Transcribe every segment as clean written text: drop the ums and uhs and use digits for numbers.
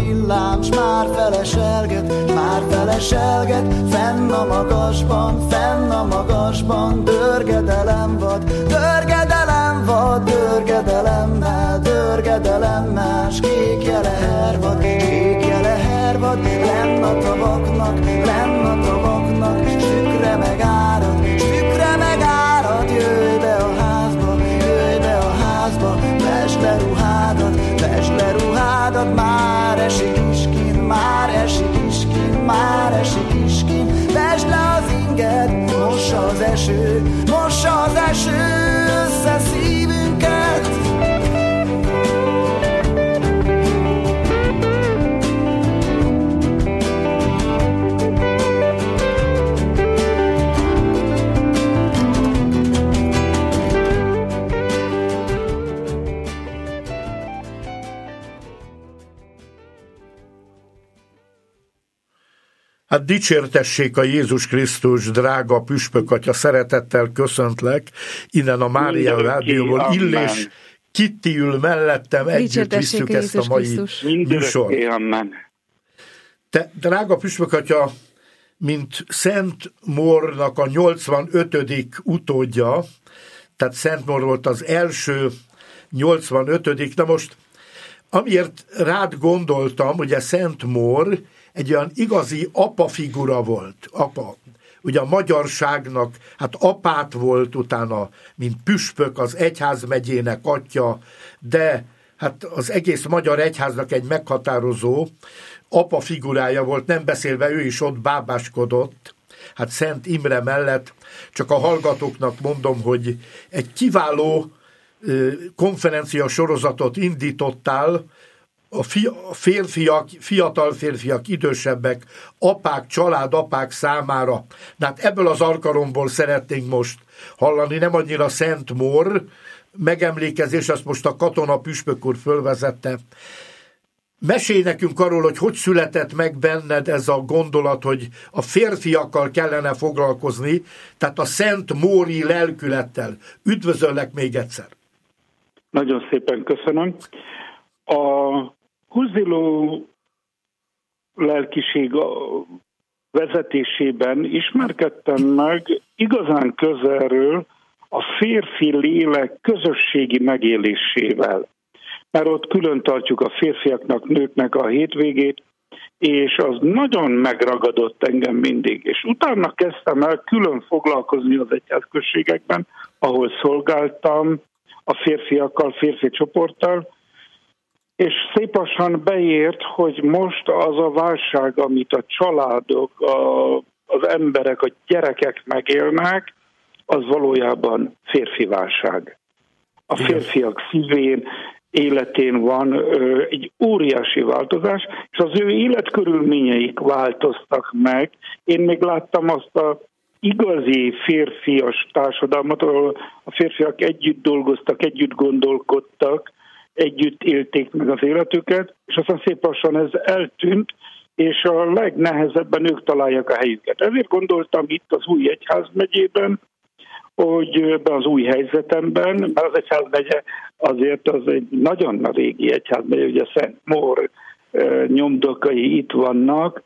villám, s már feleselget, fenn a magasban, dörgedelem vad, dörgedelemmel, s kékje lehervad, lenn a tavaknak, sükre megárad, jöjj be a házba, vesd le ruhádat, már esik iskin, vesd le az inget, mossa az eső össze szívünket. Hát dicsértessék a Jézus Krisztus, drága püspökatya, szeretettel köszöntlek innen a Mária Rádióból. Illés Kitti ül mellettem, együtt visszük ezt a mai műsort. Te, drága püspökatya, mint Szent Mórnak a 85. utódja, tehát Szent Mór volt az első 85. Na most, amiért rád gondoltam, ugye Szent Mór egy olyan igazi apa figura volt, apa. Ugye a magyarságnak, hát apát volt utána, mint püspök, az egyházmegyének atya, de hát az egész magyar egyháznak egy meghatározó apa figurája volt, nem beszélve ő is ott bábáskodott, hát Szent Imre mellett. Csak a hallgatóknak mondom, hogy egy kiváló konferencia sorozatot indítottál, a fiatal férfiak, idősebbek, apák, családapák számára. De hát ebből az alkalomból szeretnénk most hallani, nem annyira Szent Mór megemlékezés, azt most a katona püspök úr fölvezette. Mesélj nekünk arról, hogy született meg benned ez a gondolat, hogy a férfiakkal kellene foglalkozni, tehát a Szent Móri lelkülettel. Üdvözöllek még egyszer. Nagyon szépen köszönöm. A Húziló lelkiség vezetésében ismerkedtem meg igazán közelről a férfi lélek közösségi megélésével. Mert ott külön tartjuk a férfiaknak, nőknek a hétvégét, és az nagyon megragadott engem mindig. És utána kezdtem el külön foglalkozni az egyházközségekben, ahol szolgáltam a férfiakkal, férfi csoporttal, és szép lassan beért, hogy most az a válság, amit a családok, az emberek, a gyerekek megélnek, az valójában férfi válság. A férfiak szívén, életén van egy óriási változás, és az ő életkörülményeik változtak meg. Én még láttam azt a igazi férfias társadalmat, ahol a férfiak együtt dolgoztak, együtt gondolkodtak, együtt élték meg az életüket, és aztán szép lassan ez eltűnt, és a legnehezebben ők találják a helyüket. Ezért gondoltam itt az új egyházmegyében, hogy ebben az új helyzetemben, mert az egyházmegye azért az egy nagyon régi egyházmegye, ugye Szent Mór nyomdokai itt vannak,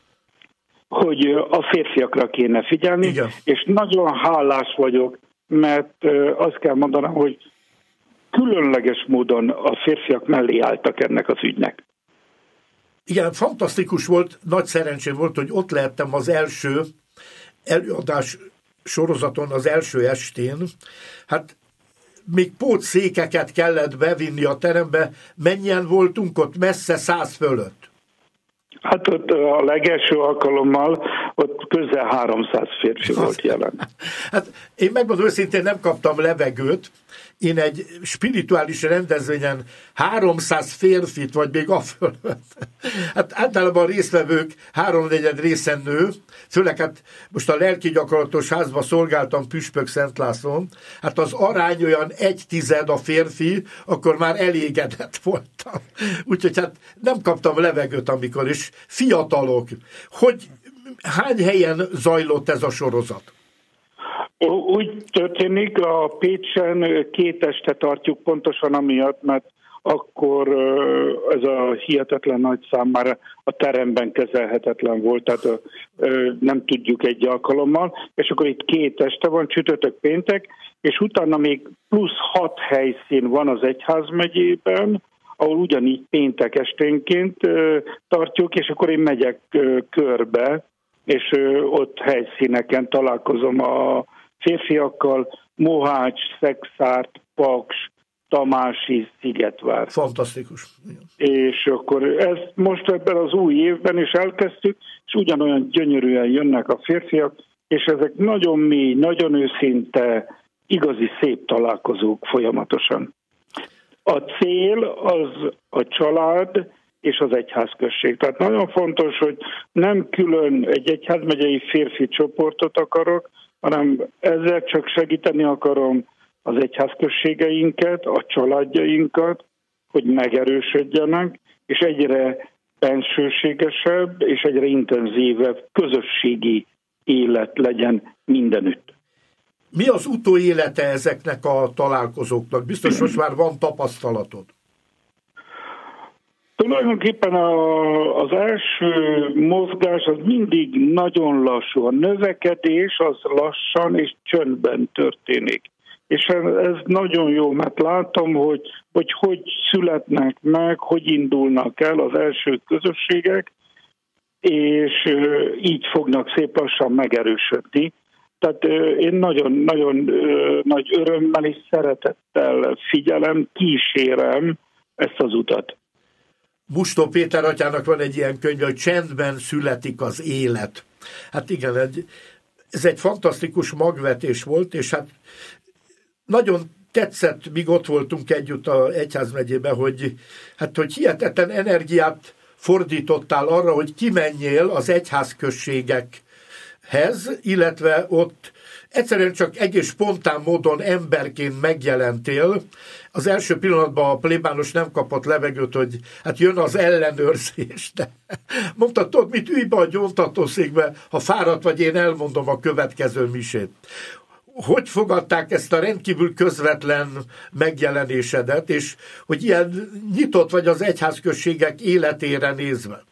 hogy a férfiakra kéne figyelni, igen. És nagyon hálás vagyok, mert azt kell mondanom, hogy különleges módon a férfiak mellé álltak ennek az ügynek. Igen, fantasztikus volt, nagy szerencsém volt, hogy ott lehettem az első előadás sorozaton, az első estén. Hát még pótszékeket kellett bevinni a terembe. Mennyien voltunk ott? Messze 100 fölött. Hát ott a legelső alkalommal ott közel 300 férfi volt jelen. Hát én megmondom őszintén, nem kaptam levegőt. Én egy spirituális rendezvényen 300 férfit, vagy még afölött. Hát általában a résztvevők 3/4 részen nő, főleg hát most a lelki gyakorlatos házban szolgáltam Püspök Szent Lászlón, hát az arány olyan 1/10 a férfi, akkor már elégedett voltam. Úgyhogy hát nem kaptam levegőt, amikor is fiatalok. Hány helyen zajlott ez a sorozat? Úgy történik, a Pécsen 2 este tartjuk pontosan amiatt, mert akkor ez a hihetetlen nagy szám már a teremben kezelhetetlen volt, tehát nem tudjuk egy alkalommal, és akkor itt 2 este van, csütörtök, péntek, és utána még plusz 6 helyszín van az egyházmegyében, ahol ugyanígy péntek esténként tartjuk, és akkor én megyek körbe, és ott helyszíneken találkozom a férfiakkal, Mohács, Szexárd, Paks, Tamási, Szigetvár. Fantasztikus. És akkor ezt most ebben az új évben is elkezdtük, és ugyanolyan gyönyörűen jönnek a férfiak, és ezek nagyon mély, nagyon őszinte, igazi szép találkozók folyamatosan. A cél az a család és az egyházközség. Tehát nagyon fontos, hogy nem külön egy egyházmegyei férfi csoportot akarok, hanem ezzel csak segíteni akarom az egyházközségeinket, a családjainkat, hogy megerősödjenek, és egyre bensőségesebb és egyre intenzívebb közösségi élet legyen mindenütt. Mi az utóélete ezeknek a találkozóknak? Biztos, most már van tapasztalatod. Tulajdonképpen az első mozgás az mindig nagyon lassú. A növekedés az lassan és csöndben történik. És ez nagyon jó, mert látom, hogy születnek meg, hogy indulnak el az első közösségek, és így fognak szép lassan megerősödni. Tehát én nagyon nagy örömmel és szeretettel figyelem, kísérem ezt az utat. Bustó Péter atyának van egy ilyen könyv, hogy Csendben születik az élet. Hát igen, ez egy fantasztikus magvetés volt, és hát nagyon tetszett, míg ott voltunk együtt az egyházmegyében, hogy hihetetlen energiát fordítottál arra, hogy kimenjél az egyházközségekhez, illetve ott egyszerűen csak egész spontán módon emberként megjelentél. Az első pillanatban a plébános nem kapott levegőt, hogy hát jön az ellenőrzés, de mondta, tudod mit, ülj be a gyóntatószékbe, ha fáradt vagy, én elmondom a következő misét. Hogy fogadták ezt a rendkívül közvetlen megjelenésedet, és hogy ilyen nyitott vagy az egyházközségek életére nézve?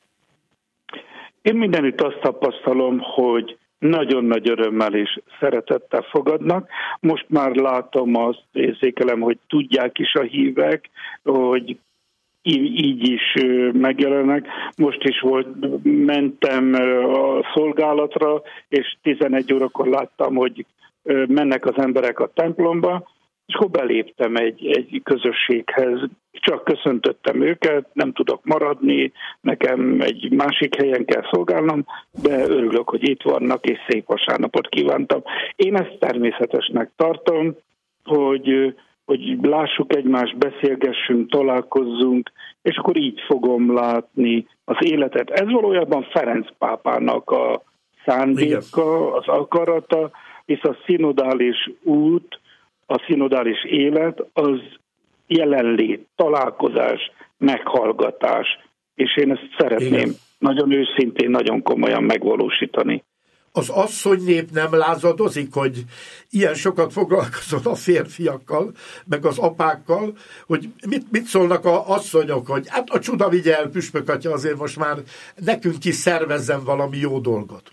Én mindenütt azt tapasztalom, hogy nagyon nagy örömmel és szeretettel fogadnak. Most már látom, azt érzékelem, hogy tudják is a hívek, hogy így is megjelennek. Most is mentem a szolgálatra, és 11 órakor láttam, hogy mennek az emberek a templomba, és akkor beléptem egy közösséghez, csak köszöntöttem őket, nem tudok maradni, nekem egy másik helyen kell szolgálnom, de örülök, hogy itt vannak, és szép vasárnapot kívántam. Én ezt természetesnek tartom, hogy lássuk egymást, beszélgessünk, találkozzunk, és akkor így fogom látni az életet. Ez valójában Ferenc pápának a szándéka, az akarata, és a szinodális út, a szinodális élet az jelenlét, találkozás, meghallgatás, és én ezt szeretném nagyon őszintén, nagyon komolyan megvalósítani. Az asszonynép nem lázadozik, hogy ilyen sokat foglalkozol a férfiakkal, meg az apákkal, hogy mit szólnak az asszonyok, hogy hát a csuda vigye el püspök atya, azért most már nekünk is szervezzen valami jó dolgot.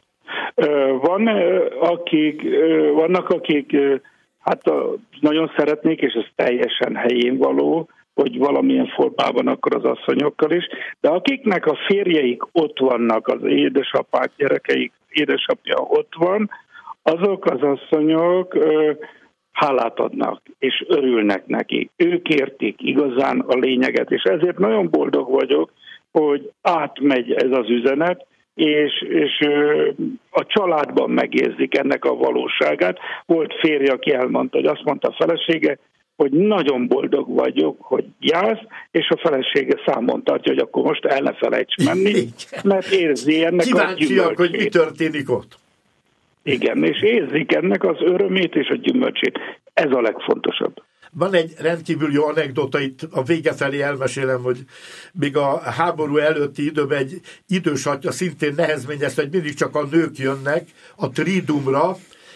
Vannak, akik hát nagyon szeretnék, és ez teljesen helyén való, hogy valamilyen formában akkor az asszonyokkal is, de akiknek a férjeik ott vannak, az édesapák, gyerekeik, édesapja ott van, azok az asszonyok hálát adnak, és örülnek neki. Ők értik igazán a lényeget, és ezért nagyon boldog vagyok, hogy átmegy ez az üzenet, és a családban megérzik ennek a valóságát. Volt férje, aki elmondta, hogy azt mondta a felesége, hogy nagyon boldog vagyok, hogy jársz, és a felesége számon tartja, hogy akkor most el ne felejts menni, mert érzi ennek kíváncsiak, a gyümölcsét. hogy mi történik ott. Igen, és érzik ennek az örömét és a gyümölcsét. Ez a legfontosabb. Van egy rendkívül jó anekdota, itt a vége felé elmesélem, hogy még a háború előtti időben egy idős atya szintén nehezményezte, hogy mindig csak a nők jönnek a triduumra,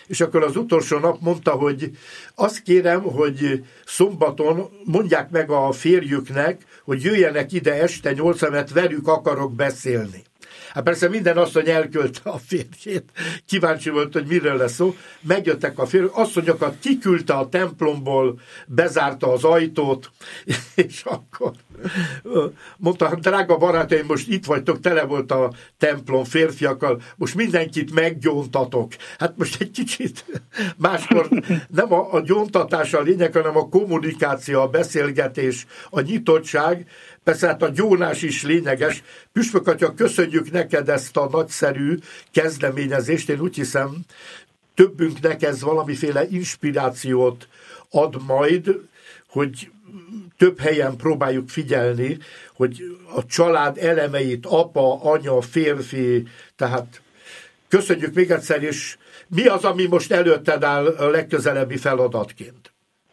és akkor az utolsó nap mondta, hogy azt kérem, hogy szombaton mondják meg a férjüknek, hogy jöjjenek ide este 8, mert velük akarok beszélni. Hát persze minden asszony elkölte a férjét, kíváncsi volt, hogy miről lesz szó. Megjöttek a férjük, asszonyokat kiküldte a templomból, bezárta az ajtót, és akkor mondta, drága barátaim, most itt vagytok, tele volt a templom férfiakkal, most mindenkit meggyóntatok. Hát most egy kicsit máskor nem a gyóntatás a lényeg, hanem a kommunikáció, a beszélgetés, a nyitottság. Persze hát a gyónás is lényeges. Püspök atya, köszönjük neked ezt a nagyszerű kezdeményezést. Én úgy hiszem, többünknek ez valamiféle inspirációt ad majd, hogy több helyen próbáljuk figyelni, hogy a család elemeit, apa, anya, férfi, tehát köszönjük még egyszer, és mi az, ami most előtted áll a legközelebbi feladatként?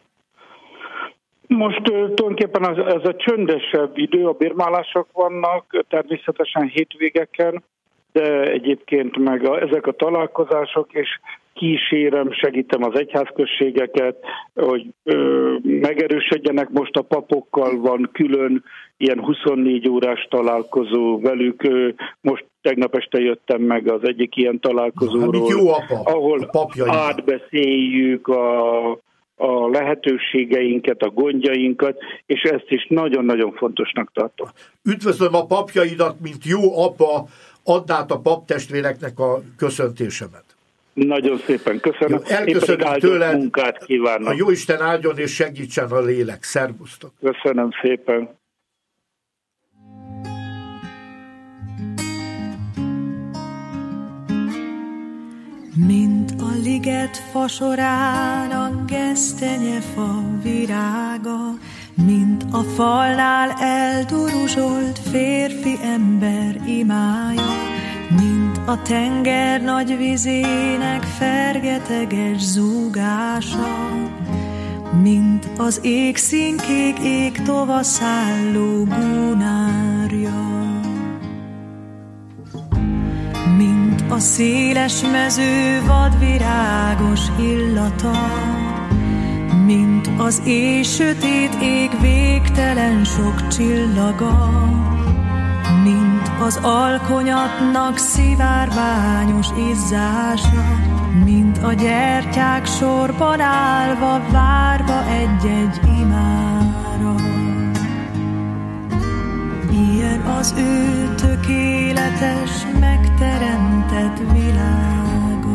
Most tulajdonképpen ez a csöndesebb idő, a bérmálások vannak, természetesen hétvégeken, de egyébként meg ezek a találkozások, és kísérem, segítem az egyházközségeket, hogy megerősödjenek. Most a papokkal van külön ilyen 24 órás találkozó velük. Most tegnap este jöttem meg az egyik ilyen találkozóról, jó apa, ahol átbeszéljük a lehetőségeinket, a gondjainkat, és ezt is nagyon-nagyon fontosnak tartom. Üdvözlöm a papjaidat, mint jó apa, add át a paptestvéreknek a köszöntésemet. Nagyon szépen köszönöm. Elköszönöm tőled, munkát kívánok. A Jóisten áldjon és segítsen a lélek. Szervusztok. Köszönöm szépen. Mint a liget fasorának gesztenyefa virága, mint a falnál elduruzsolt férfi ember imája, mint a tenger nagy vizének fergeteges zúgása, mint az égszínkék ég tovaszálló gúnárja. Mint a széles mező vadvirágos illata, mint az éj sötét ég végtelen sok csillaga, mint az alkonyatnak szivárványos izzása, mint a gyertyák sorban állva várva egy-egy imára. Ilyen az ő tökéletes, megteremtett világa.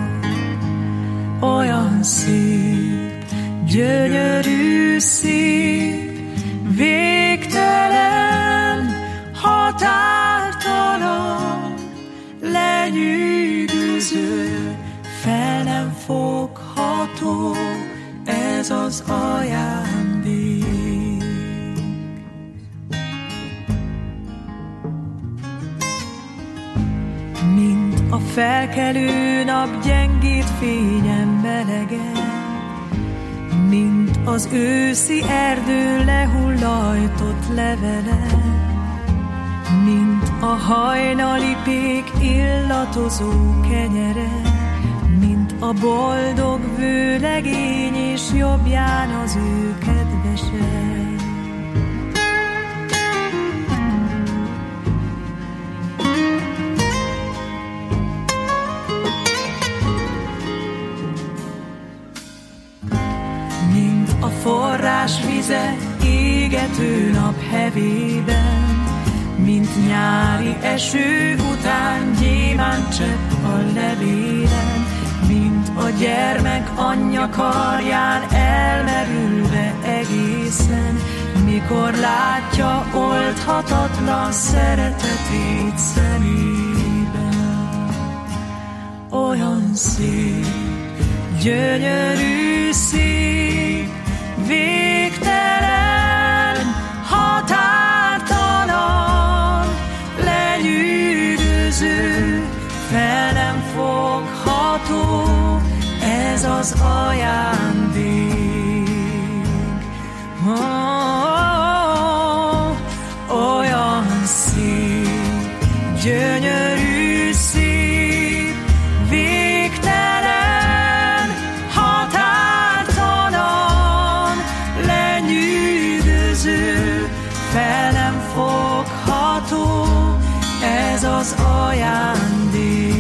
Olyan szép, gyönyörű szép, végtelen, határtalan, lenyűgöző, fel nem fogható, ez az ajándék. Mint a felkelő nap gyengít fényen melegen, mint az őszi erdő lehullajtott levele, mint a hajnali pék illatozó kenyere, mint a boldog vőlegény és jobbján az ő kedvese. Mint a forrás vize égető nap hevében, mint nyári eső után gyémántcsepp a levélen, mint a gyermek anyja karján elmerülve egészen, mikor látja oldhatatlan szeretetét szemében. Olyan szép, gyönyörű szép, végtelen, határtalan, lenyűgöző, fel nem fogható, ez az ajándék. Olyan szép, gyönyörű szép, végtelen, az ajándék.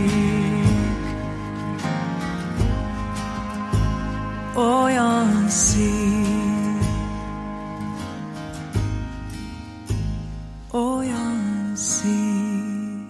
Olyan szép, olyan szép.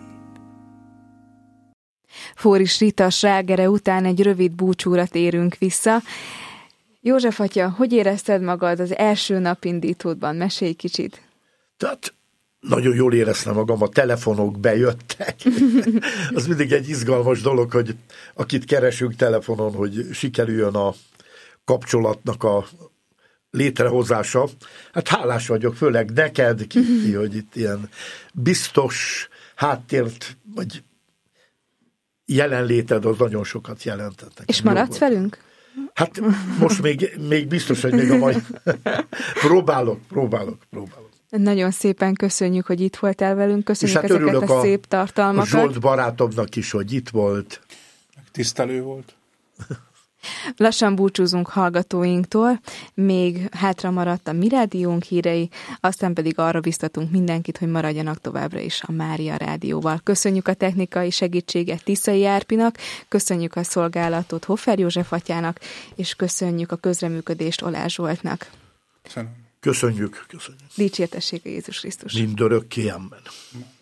Fóris Rita slágere után egy rövid búcsúra térünk vissza. József atya, hogy érezted magad az első napindítódban? Mesélj kicsit. Tehát nagyon jól éreztem magam, a telefonok bejöttek. Az mindig egy izgalmas dolog, hogy akit keresünk telefonon, hogy sikerüljön a kapcsolatnak a létrehozása. Hát hálás vagyok, főleg neked, Kitti, hogy itt ilyen biztos háttért, vagy jelenléted az nagyon sokat jelentett. És maradsz velünk? Hát most még biztos, hogy még a mai... próbálok. Nagyon szépen köszönjük, hogy itt voltál velünk, köszönjük hát ezeket a szép tartalmakat. Zsolt barátomnak is, hogy itt volt. Tisztelő volt. Lassan búcsúzunk hallgatóinktól, még hátra maradt a Mi Rádiónk hírei, aztán pedig arra biztatunk mindenkit, hogy maradjanak továbbra is a Mária Rádióval. Köszönjük a technikai segítséget Tiszai Árpinak, köszönjük a szolgálatot Hoffer József atyának, és köszönjük a közreműködést Olá Zsoltnak. Köszönjük. Dicsértessék a Jézus Krisztus. Mindörökké, amen.